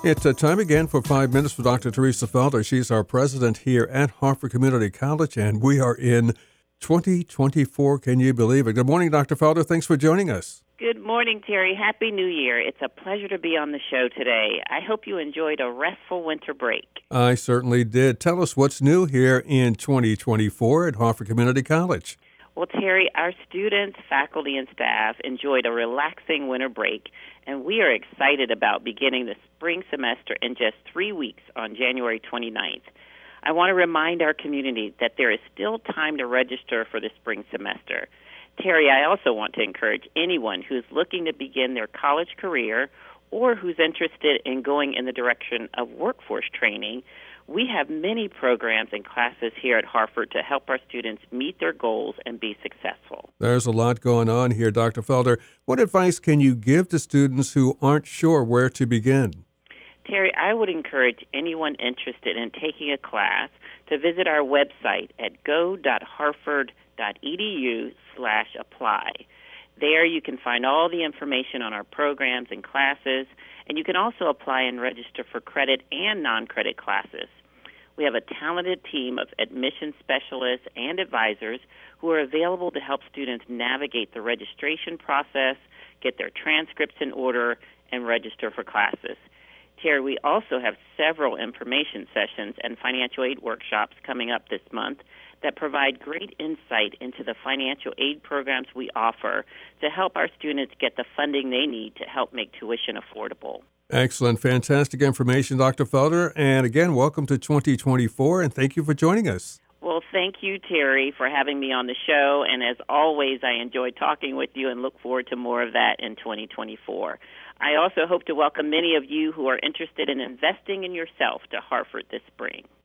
It's time again for 5 Minutes with Dr. Teresa Felder. She's our president here at Harford Community College, and we are in 2024. Can you believe it? Good morning, Dr. Felder. Thanks for joining us. Good morning, Terry. Happy New Year. It's a pleasure to be on the show today. I hope you enjoyed a restful winter break. I certainly did. Tell us what's new here in 2024 at Harford Community College. Well, Terry, our students, faculty, and staff enjoyed a relaxing winter break, and we are excited about beginning the spring semester in just 3 weeks on January 29th. I want to remind our community that there is still time to register for the spring semester. Terry, I also want to encourage anyone who's looking to begin their college career or who's interested in going in the direction of workforce training. We have many programs and classes here at Harford to help our students meet their goals and be successful. There's a lot going on here, Dr. Felder. What advice can you give to students who aren't sure where to begin? Terry, I would encourage anyone interested in taking a class to visit our website at go.harford.edu/apply. There you can find all the information on our programs and classes, and you can also apply and register for credit and non-credit classes. We have a talented team of admission specialists and advisors who are available to help students navigate the registration process, get their transcripts in order, and register for classes. Terry, we also have several information sessions and financial aid workshops coming up this month that provide great insight into the financial aid programs we offer to help our students get the funding they need to help make tuition affordable. Excellent. Fantastic information, Dr. Felder. And again, welcome to 2024, and thank you for joining us. Well, thank you, Terry, for having me on the show. And as always, I enjoyed talking with you and look forward to more of that in 2024. I also hope to welcome many of you who are interested in investing in yourself to Harford this spring.